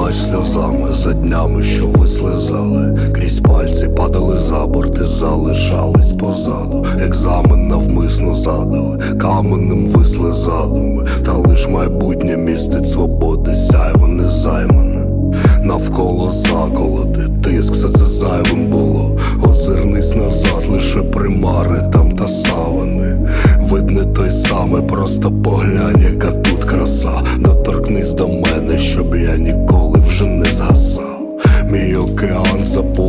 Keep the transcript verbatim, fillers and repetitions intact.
плач сльозами за днями, що ви слизали. Крізь пальці падали за борти, залишались позаду. Екзамен навмисно задали, каменним висли задуми. Та лиш майбутнє містить свободи, сяйво незаймане. Навколо заколоти, тиск, все це зайвим було. Озирнись назад, лише примари там та савани. Вид не той самий, просто поглянь, яка тут краса. Доторкнись до мене, щоб я ніколи вже не згасав. Мій океан заповнений